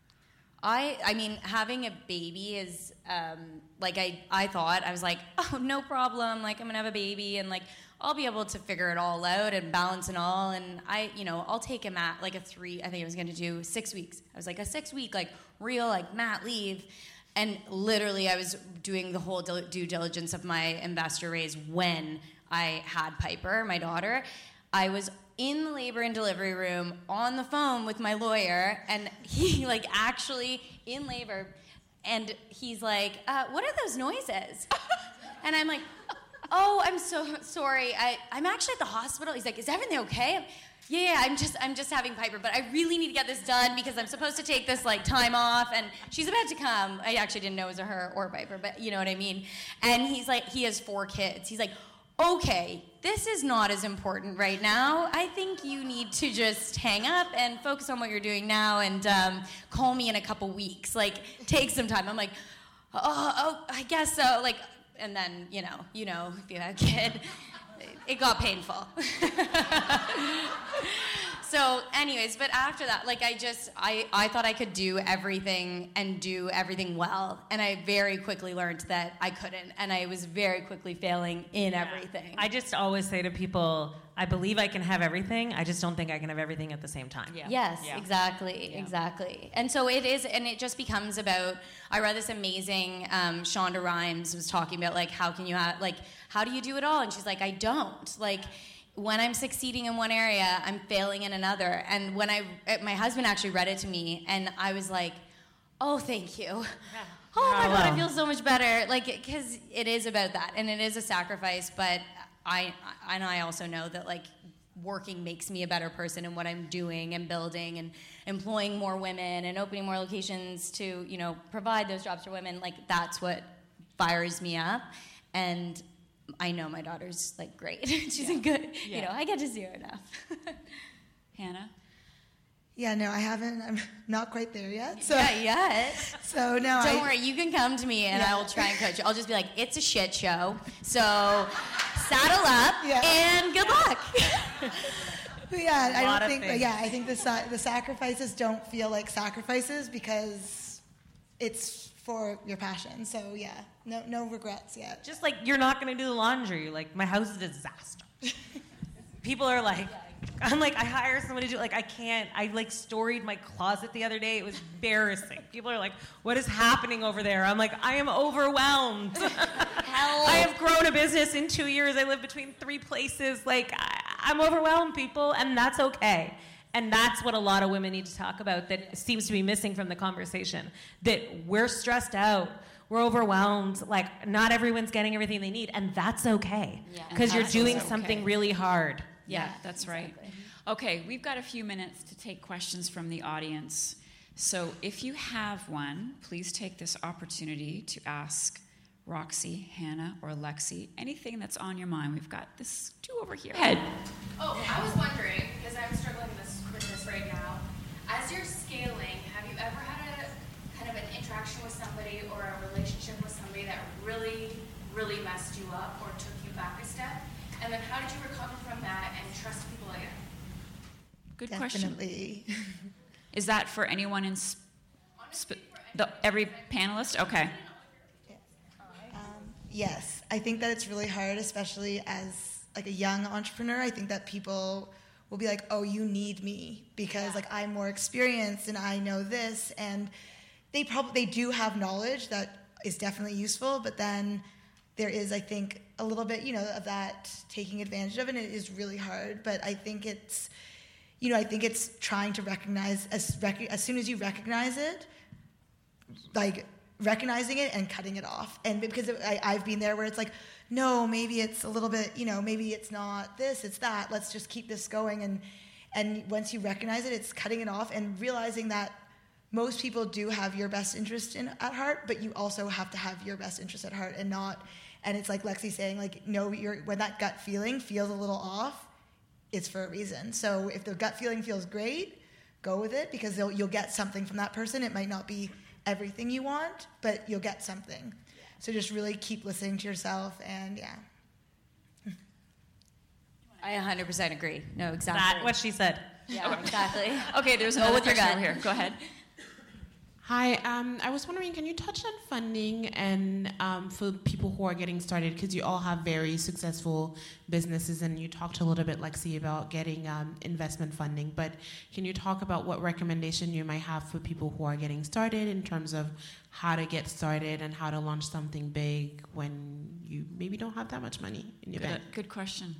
I, I mean, having a baby is um, like I, I thought. I was like, oh, no problem. Like I'm gonna have a baby, and like I'll be able to figure it all out and balance and all. And I, you know, I'll take a mat like a three. I think I was gonna do six weeks. I was like a six week like real like mat leave, and literally I was doing the whole dil- due diligence of my investor raise when I had Piper, my daughter. I was in the labor and delivery room on the phone with my lawyer, and he like actually in labor, and he's like, uh, what are those noises? And I'm like, oh, I'm so sorry. I, I'm actually at the hospital. He's like, is everything okay? I'm, yeah, yeah, I'm just I'm just having Piper, but I really need to get this done because I'm supposed to take this like time off, and she's about to come. I actually didn't know it was her or Piper, but you know what I mean. And he's like, he has four kids. He's like, okay, this is not as important right now. I think you need to just hang up and focus on what you're doing now, and um, call me in a couple weeks. Like, take some time. I'm like, oh, oh, I guess so. Like, and then you know, you know, if you have a kid, it got painful. So anyways, but after that, like I just, I, I thought I could do everything and do everything well. And I very quickly learned that I couldn't. And I was very quickly failing in everything. I just always say to people, I believe I can have everything. I just don't think I can have everything at the same time. Yeah. Yes, Yeah. exactly, Yeah. exactly. And so it is, and it just becomes about, I read this amazing, um, Shonda Rhimes was talking about, like, how can you have, like, how do you do it all? And she's like, I don't. Like, when I'm succeeding in one area, I'm failing in another. And when I, my husband actually read it to me, and I was like, oh, thank you. Oh my Hello. God, I feel so much better. Like, because it is about that, and it is a sacrifice. But I, and I also know that like working makes me a better person in what I'm doing and building and employing more women and opening more locations to, you know, provide those jobs for women. Like that's what fires me up. And I know my daughter's like great. She's Yeah. a good, Yeah. you know, I get to see her enough. Hannah? Yeah, no, I haven't. I'm not quite there yet. So, Yeah, yet. so no, Don't I, worry, you can come to me and Yeah. I will try and coach you. I'll just be like, it's a shit show. So saddle up Yeah. and good luck. But yeah, I lot don't of think. things. Yeah, I think the sa- the sacrifices don't feel like sacrifices because it's for your passion. So yeah, no no regrets yet. Just like you're not going to do the laundry. Like my house is a disaster. People are like, I'm like, I hire someone to do it. Like I can't. I like storied my closet the other day. It was embarrassing. People are like, what is happening over there? I'm like, I am overwhelmed. Hell. I have grown a business in two years. I live between three places. Like I, I'm overwhelmed, people, and that's okay. And that's what a lot of women need to talk about that seems to be missing from the conversation. That we're stressed out, we're overwhelmed, like not everyone's getting everything they need, and that's okay. Yeah. Because you're That's doing okay. something really hard. Yeah, Yeah, that's exactly. right. Okay, we've got a few minutes to take questions from the audience. So if you have one, please take this opportunity to ask Roxy, Hannah, or Lexi anything that's on your mind. We've got this two over here. Head. Oh, I was wondering, because I'm struggling this, with this right now. As you're scaling, have you ever had a kind of an interaction with somebody or a relationship with somebody that really, really messed you up or took you back a step? And then how did you recover from that and trust people again? Good question. Definitely. Is that for anyone in sp- sp- the, every panelist? Okay. Um, yes, I think that it's really hard, especially as like a young entrepreneur. I think that people will be like, "Oh, you need me because like I'm more experienced and I know this," and they probably they do have knowledge that is definitely useful, but then there is, I think, a little bit, you know, of that taking advantage of it. And it is really hard, but I think it's, you know, I think it's trying to recognize as rec- as soon as you recognize it, like recognizing it and cutting it off. And because I, I've been there where it's like, no, maybe it's a little bit, you know, maybe it's not this, it's that. Let's just keep this going. And and once you recognize it, it's cutting it off and realizing that most people do have your best interest in at heart, but you also have to have your best interest at heart and not. And it's like Lexi saying, like, no, you're, when that gut feeling feels a little off, it's for a reason. So if the gut feeling feels great, go with it because they'll, you'll get something from that person. It might not be everything you want, but you'll get something. So just really keep listening to yourself and yeah. I one hundred percent agree. No, exactly. That what she said. Yeah, exactly. Okay, there's Go another with your question gut. over here. Go ahead. Hi, um, I was wondering, can you touch on funding and um, for people who are getting started, because you all have very successful businesses, and you talked a little bit, Lexi, about getting um, investment funding, but can you talk about what recommendation you might have for people who are getting started in terms of how to get started and how to launch something big when you maybe don't have that much money in your Good, bank? good question.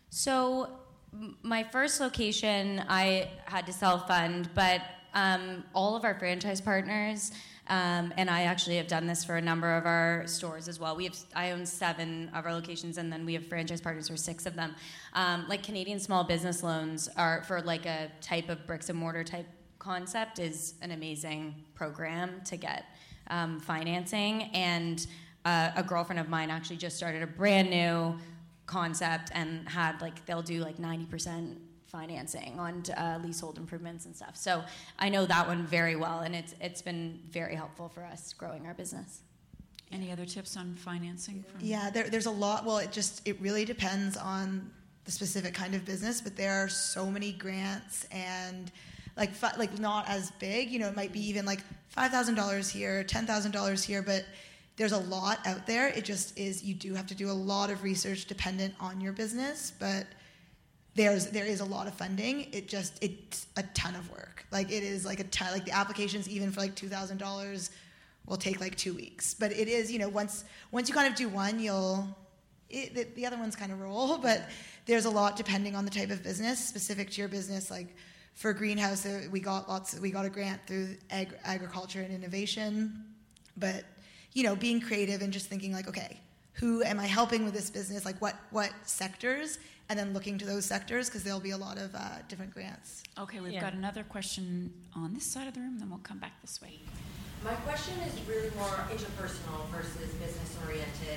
So m- my first location, I had to self-fund, but um, all of our franchise partners, um, and I actually have done this for a number of our stores as well. We have, I own seven of our locations, and then we have franchise partners for six of them. Um, like Canadian small business loans are for like a type of bricks and mortar type concept is an amazing program to get um, financing. And uh, a girlfriend of mine actually just started a brand new concept and had like they'll do like ninety percent financing on uh, leasehold improvements and stuff. So I know that one very well, and it's it's been very helpful for us growing our business. Any other tips on financing? From Yeah, there, there's a lot. Well, it just, it really depends on the specific kind of business, but there are so many grants and like, fi- like not as big, you know, it might be even like five thousand dollars here, ten thousand dollars here, but there's a lot out there. It just is, you do have to do a lot of research dependent on your business, but there's, there is a lot of funding. It just, it's a ton of work. Like it is like a ton, like the applications even for like two thousand dollars will take like two weeks. But it is, you know, once, once you kind of do one, you'll, it, the, the other ones kind of roll, but there's a lot depending on the type of business specific to your business. Like for Greenhouse, uh, we got lots, we got a grant through ag- agriculture and innovation, but you know, being creative and just thinking like, okay, who am I helping with this business? Like what, what sectors? And then looking to those sectors because there'll be a lot of uh, different grants. Okay, we've Yeah. got another question on this side of the room, then we'll come back this way. My question is really more interpersonal versus business oriented.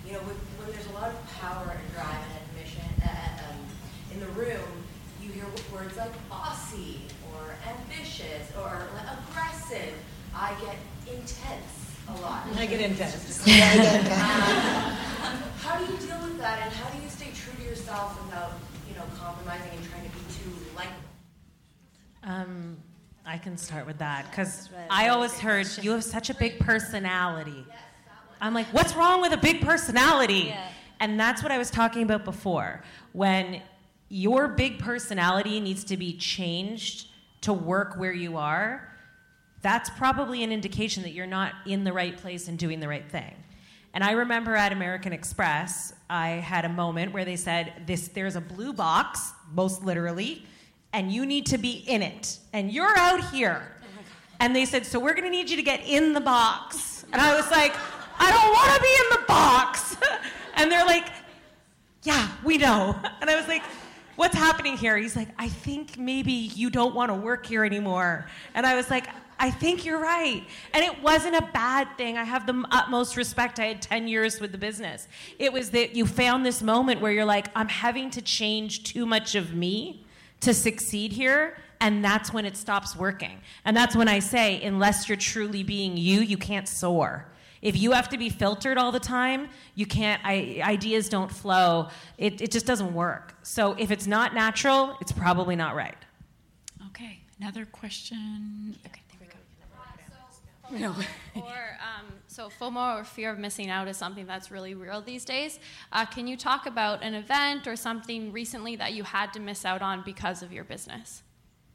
you know, when, when there's a lot of power and drive and admission uh, um, in the room, you hear words like bossy or ambitious or like, aggressive. I get intense a lot. I get intense. Yeah, I get intense. Um, how do you deal with that, and how do you stay true to yourself without, you know, compromising and trying to be too likable? Um, I can start with that because I always heard you have such a big personality. I'm like, what's wrong with a big personality? Yeah. And that's what I was talking about before. When your big personality needs to be changed to work where you are, that's probably an indication that you're not in the right place and doing the right thing. And I remember at American Express, I had a moment where they said, "This, there's a blue box, most literally, and you need to be in it. And you're out here." And they said, "So we're gonna need you to get in the box." And I was like, "I don't wanna be in the box." And they're like, "Yeah, we know." And I was like, "What's happening here?" He's like, "I think maybe you don't wanna work here anymore." And I was like, I think you're right. And it wasn't a bad thing. I have the utmost respect. I had ten years with the business. It was that you found this moment where you're like, I'm having to change too much of me to succeed here, and that's when it stops working. And that's when I say, unless you're truly being you, you can't soar. If you have to be filtered all the time, you can't, I, ideas don't flow. It, it just doesn't work. So if it's not natural, it's probably not right. Okay, another question. Okay. No. or um, so FOMO, or fear of missing out, is something that's really real these days. Uh, can you talk about an event or something recently that you had to miss out on because of your business?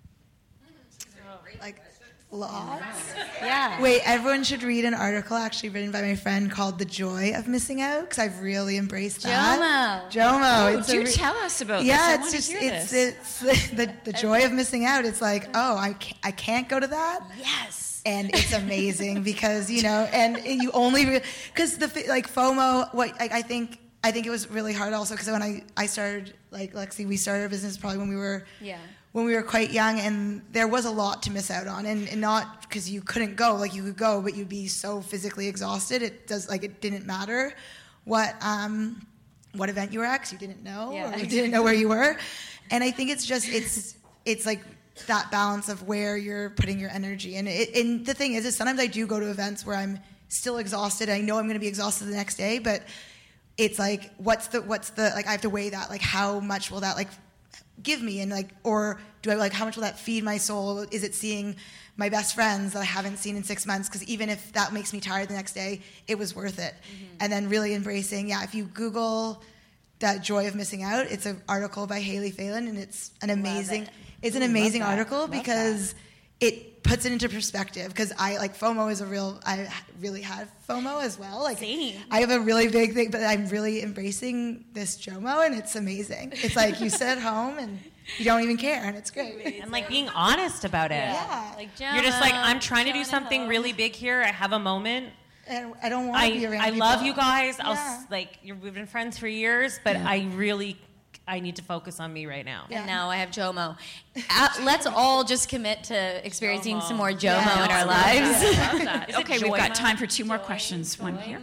Like, lots? Yeah. Wait, everyone should read an article actually written by my friend called "The Joy of Missing Out" because I've really embraced that. Jomo. Jomo. Oh, it's do a re- tell us about yeah, this. I it's want to just hear it's, this. it's the the joy of missing out. It's like, oh, I can't, I can't go to that. Yes. And it's amazing because, you know, and you only, because the, like FOMO, what like, I think, I think it was really hard also because when I, I started, like Lexi, we started our business probably when we were, Yeah. when we were quite young, and there was a lot to miss out on, and, and not because you couldn't go, like you could go, but you'd be so physically exhausted. It does, like, it didn't matter what, um, what event you were at, 'cause you didn't know, Yeah. or you didn't know where you were. And I think it's just, it's, it's like, that balance of where you're putting your energy. And, it, and the thing is, is sometimes I do go to events where I'm still exhausted. I know I'm going to be exhausted the next day, but it's like, what's the, what's the, like, I have to weigh that, like, how much will that, like, give me? And, like, or do I, like, how much will that feed my soul? Is it seeing my best friends that I haven't seen in six months? Because even if that makes me tired the next day, it was worth it. Mm-hmm. And then really embracing, yeah, if you Google that joy of missing out, it's an article by Haley Phelan, and it's an amazing, it. it's an Ooh, amazing love that. article Love because it puts it into perspective. Because I, like, FOMO is a real, I really have FOMO as well. Like, Same. I have a really big thing, but I'm really embracing this JOMO, and it's amazing. It's like you sit at home and you don't even care, and it's great. And like being honest about it. Yeah. Like You're just like, Jomo, I'm trying to do Jonah something Hill. really big here. I have a moment. And I don't want to be I, around I people. love you guys. I'll Yeah. s like you're, we've been friends for years, but I really I need to focus on me right now. Yeah. And now I have JOMO. Uh, let's all just commit to experiencing JOMO. some more JOMO Yeah. in our I lives. love that. Is it Okay, we've got Joymo? time for two more questions. One here.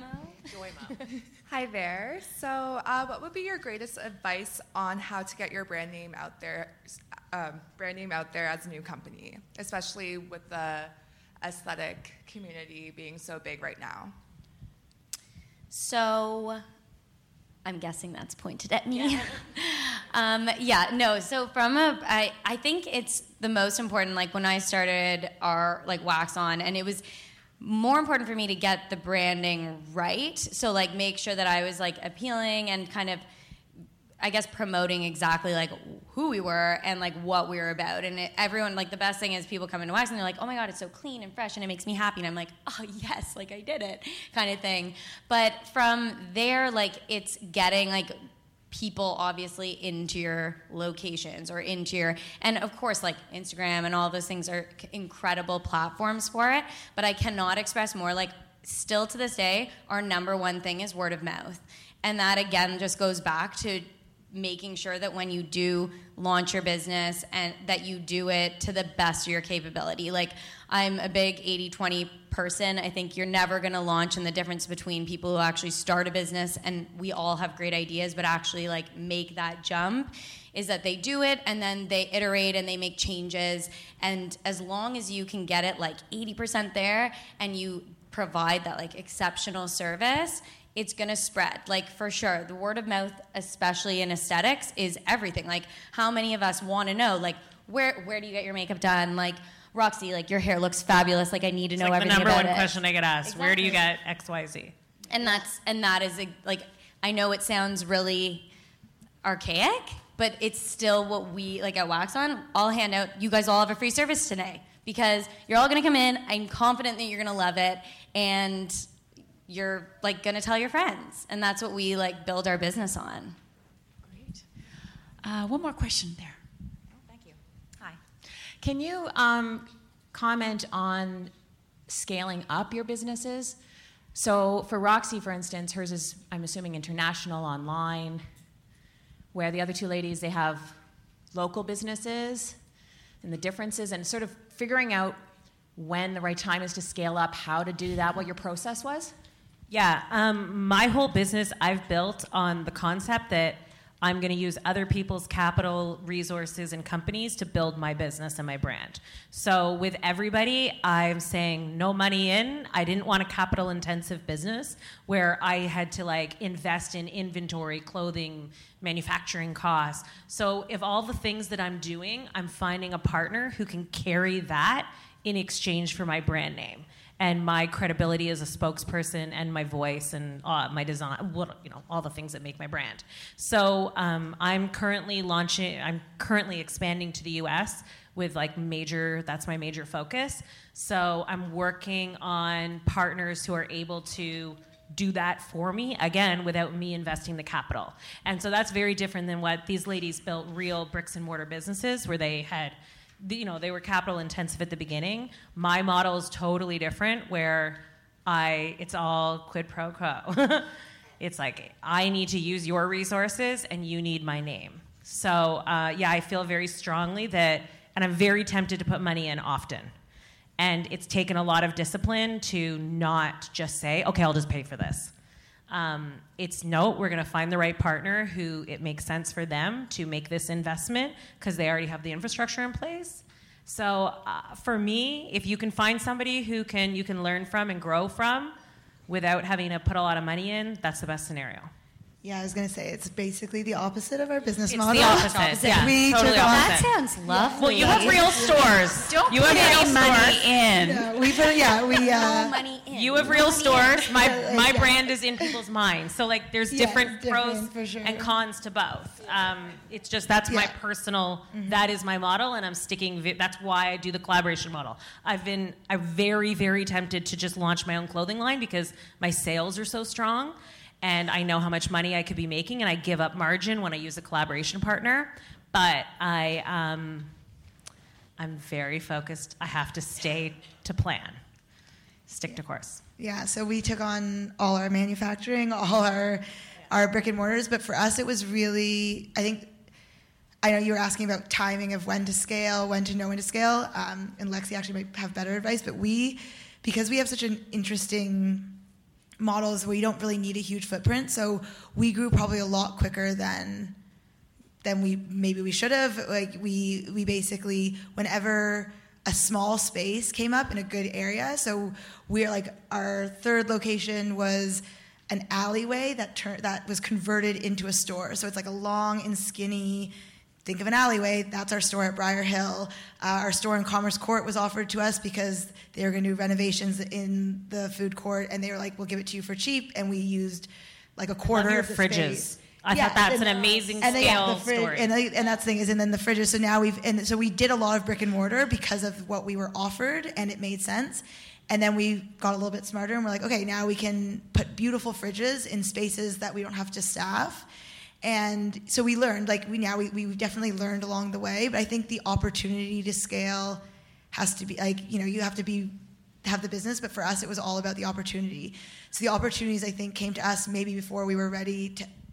Hi there. So, uh, what would be your greatest advice on how to get your brand name out there, um, brand name out there as a new company, especially with the aesthetic community being so big right now? So, I'm guessing that's pointed at me. Yeah. um, yeah, no. So from a, I, I think it's the most important. Like when I started our like Wax On, and it was more important for me to get the branding right. So like make sure that I was like appealing and kind of, I guess, promoting exactly like who we were and like what we were about. And it, everyone, like the best thing is people come into Wax and they're like, oh my God, it's so clean and fresh and it makes me happy. And I'm like, oh yes, like I did it kind of thing. But from there, like it's getting like people obviously into your locations or into your, and of course like Instagram and all those things are incredible platforms for it. But I cannot express more, like still to this day, our number one thing is word of mouth. And that again just goes back to making sure that when you do launch your business and that you do it to the best of your capability. Like, I'm a big eighty twenty person. I think you're never going to launch, and the difference between people who actually start a business, and we all have great ideas, but actually like make that jump, is that they do it and then they iterate and they make changes. And as long as you can get it like eighty percent there and you provide that like exceptional service, it's gonna spread. Like, for sure, the word of mouth, especially in aesthetics, is everything. Like, how many of us want to know, like, where where do you get your makeup done? Like, Roxy, like, your hair looks fabulous. Like, I need to It's know like everything the number about one it. question I get asked. Exactly. Where do you get X Y Z? And that's and that is a, like, I know it sounds really archaic, but it's still what we like at Wax On. I'll hand out. You guys all have a free service today because you're all gonna come in. I'm confident that you're gonna love it, and you're like gonna tell your friends, and that's what we like build our business on. Great. Uh, one more question there. Oh, thank you. Hi. Can you um, comment on scaling up your businesses? So for Roxy, for instance, hers is, I'm assuming, international, online, where the other two ladies, they have local businesses and the differences, and sort of figuring out when the right time is to scale up, how to do that, what your process was? Yeah, um, my whole business I've built on the concept that I'm going to use other people's capital, resources, and companies to build my business and my brand. So with everybody, I'm saying no money in. I didn't want a capital-intensive business where I had to like invest in inventory, clothing, manufacturing costs. So if all the things that I'm doing, I'm finding a partner who can carry that in exchange for my brand name and my credibility as a spokesperson and my voice and uh, my design, what, you know, all the things that make my brand. So um, I'm currently launching, I'm currently expanding to the U S with like major, that's my major focus. So I'm working on partners who are able to do that for me, again, without me investing the capital. And so that's very different than what these ladies built, real bricks and mortar businesses where they had, you know, they were capital intensive at the beginning. My model is totally different where I, it's all quid pro quo. It's like, I need to use your resources and you need my name. So uh, yeah, I feel very strongly that, and I'm very tempted to put money in often. And it's taken a lot of discipline to not just say, okay, I'll just pay for this. Um, it's no, we're going to find the right partner who it makes sense for them to make this investment because they already have the infrastructure in place. So uh, for me, if you can find somebody who can you can learn from and grow from without having to put a lot of money in, that's the best scenario. Yeah, I was going to say, it's basically the opposite of our business It's model. the opposite, opposite. Yeah, we totally took on, opposite. That sounds lovely. Well, you have real stores. Don't you put have any real money stores. in. Yeah, we put, yeah, we, uh, No money in. You have No real money stores. in. My Yeah, my yeah. brand is in people's minds. So like, there's Yeah, different it's different, pros for sure. and cons to both. Um, it's just that's my Yeah. personal. That is my model, and I'm sticking. Vi- that's why I do the collaboration model. I've been I'm very very tempted to just launch my own clothing line because my sales are so strong. And I know how much money I could be making, and I give up margin when I use a collaboration partner. But I, um, I'm very focused. I have to stay to plan, stick to course. Yeah, so we took on all our manufacturing, all our our brick and mortars, but for us it was really, I think, I know you were asking about timing of when to scale, when to know when to scale, um, and Lexi actually might have better advice, but we, because we have such an interesting models where you don't really need a huge footprint, so we grew probably a lot quicker than than we maybe we should have. Like we we basically, whenever a small space came up in a good area, so we're like, our third location was an alleyway that turned that was converted into a store. So it's like a long and skinny, think of an alleyway, that's our store at Briar Hill. Uh, our store in Commerce Court was offered to us because they were going to do renovations in the food court, and they were like, we'll give it to you for cheap, and we used like a quarter Love your of the fridges. space. I Yeah, thought that's and- an amazing and then, scale yeah, the fridge, story. And, and that's the thing is, and then the fridges. So now we've, and so we did a lot of brick and mortar because of what we were offered, and it made sense. And then we got a little bit smarter, and we're like, okay, now we can put beautiful fridges in spaces that we don't have to staff. And so we learned, like we now we we definitely learned along the way. But I think the opportunity to scale has to be like, you know, you have to be have the business, but for us it was all about the opportunity. So the opportunities, I think, came to us maybe before we were ready to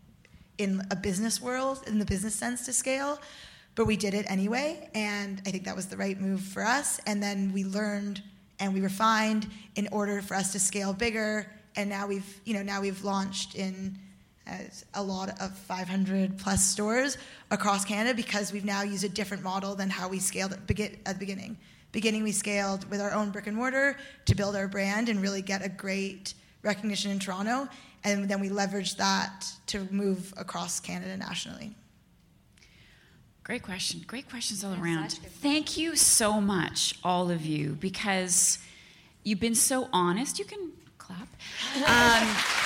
in a business world, in the business sense to scale, but we did it anyway, and I think that was the right move for us. And then we learned and we refined in order for us to scale bigger, and now we've, you know, now we've launched in uh, a lot of five hundred plus stores across Canada because we've now used a different model than how we scaled at, begin- at the beginning. Beginning, we scaled with our own brick and mortar to build our brand and really get a great recognition in Toronto, and then we leveraged that to move across Canada nationally. Great question. Great questions all around. Thank you so much, all of you, because you've been so honest. You can clap. Um,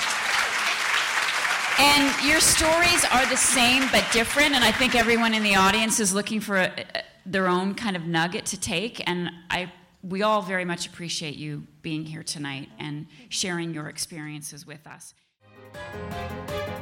and your stories are the same but different, and I think everyone in the audience is looking for a, a, their own kind of nugget to take, and I, we all very much appreciate you being here tonight and sharing your experiences with us.